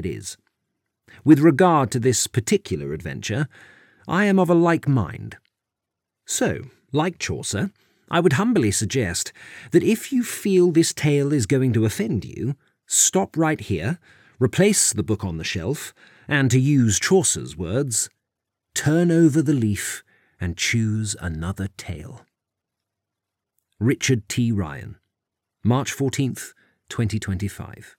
is. With regard to this particular adventure, I am of a like mind. So, like Chaucer, I would humbly suggest that if you feel this tale is going to offend you, stop right here, replace the book on the shelf, and to use Chaucer's words, turn over the leaf and choose another tale. Richard T. Ryan, March 14th, 2025.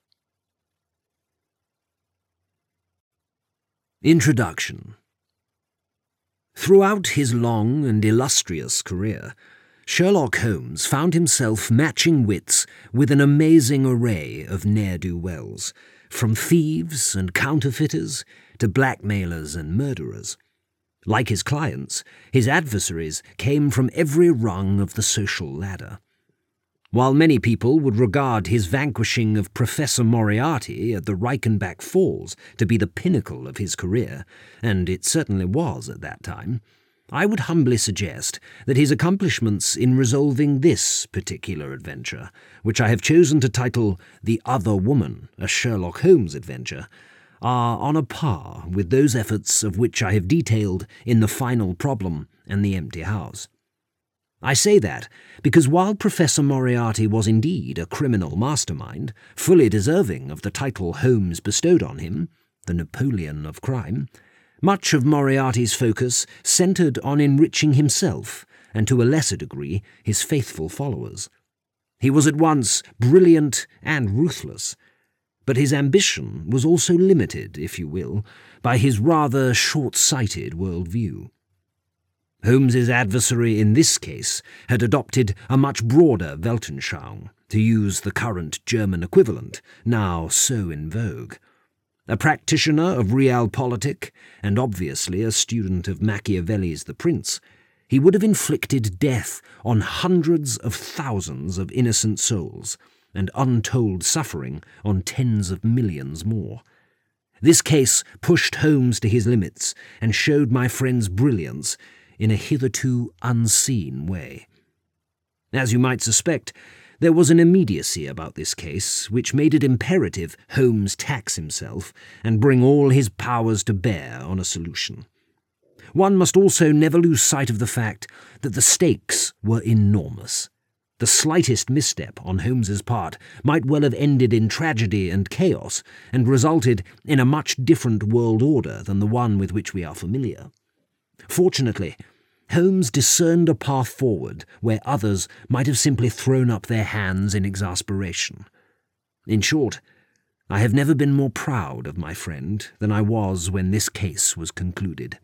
Introduction. Throughout his long and illustrious career, Sherlock Holmes found himself matching wits with an amazing array of ne'er-do-wells, from thieves and counterfeiters to blackmailers and murderers. Like his clients, his adversaries came from every rung of the social ladder. While many people would regard his vanquishing of Professor Moriarty at the Reichenbach Falls to be the pinnacle of his career, and it certainly was at that time, I would humbly suggest that his accomplishments in resolving this particular adventure, which I have chosen to title The Other Woman, a Sherlock Holmes adventure, are on a par with those efforts of which I have detailed in The Final Problem and The Empty House. I say that because while Professor Moriarty was indeed a criminal mastermind, fully deserving of the title Holmes bestowed on him, the Napoleon of crime, much of Moriarty's focus centred on enriching himself and, to a lesser degree, his faithful followers. He was at once brilliant and ruthless, but his ambition was also limited, if you will, by his rather short-sighted worldview. Holmes's adversary in this case had adopted a much broader Weltanschauung, to use the current German equivalent, now so in vogue. A practitioner of realpolitik, and obviously a student of Machiavelli's The Prince, he would have inflicted death on hundreds of thousands of innocent souls, and untold suffering on tens of millions more. This case pushed Holmes to his limits and showed my friend's brilliance in a hitherto unseen way. As you might suspect, there was an immediacy about this case which made it imperative Holmes tax himself and bring all his powers to bear on a solution. One must also never lose sight of the fact that the stakes were enormous. The slightest misstep on Holmes's part might well have ended in tragedy and chaos and resulted in a much different world order than the one with which we are familiar. Fortunately, Holmes discerned a path forward where others might have simply thrown up their hands in exasperation. In short, I have never been more proud of my friend than I was when this case was concluded.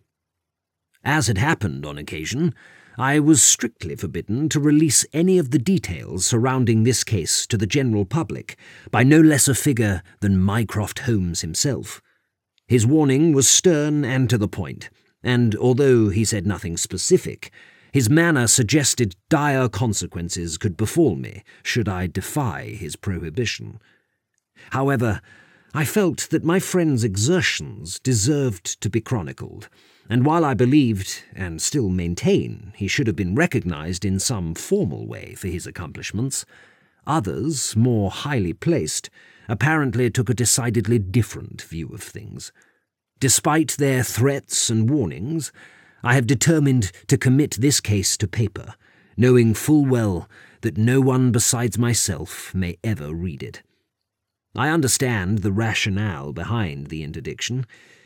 As had happened on occasion, I was strictly forbidden to release any of the details surrounding this case to the general public by no less a figure than Mycroft Holmes himself. His warning was stern and to the point, and although he said nothing specific, his manner suggested dire consequences could befall me should I defy his prohibition. However, I felt that my friend's exertions deserved to be chronicled, and while I believed, and still maintain, he should have been recognised in some formal way for his accomplishments, others, more highly placed, apparently took a decidedly different view of things. Despite their threats and warnings, I have determined to commit this case to paper, knowing full well that no one besides myself may ever read it. I understand the rationale behind the interdiction,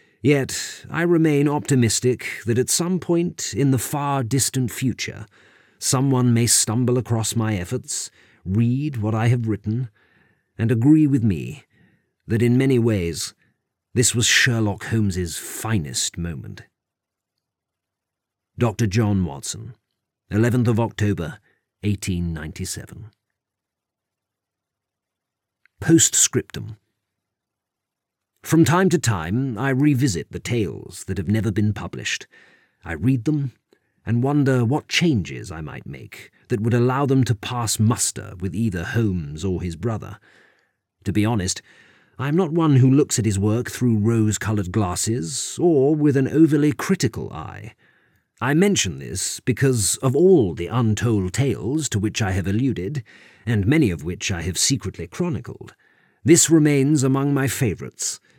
yet I remain optimistic that at some point in the far distant future, someone may stumble across my efforts, read what I have written, and agree with me that in many ways this was Sherlock Holmes's finest moment. Dr. John Watson, 11th of October, 1897. Postscriptum. From time to time, I revisit the tales that have never been published. I read them and wonder what changes I might make that would allow them to pass muster with either Holmes or his brother. To be honest, I am not one who looks at his work through rose-coloured glasses or with an overly critical eye. I mention this because of all the untold tales to which I have alluded, and many of which I have secretly chronicled, this remains among my favourites,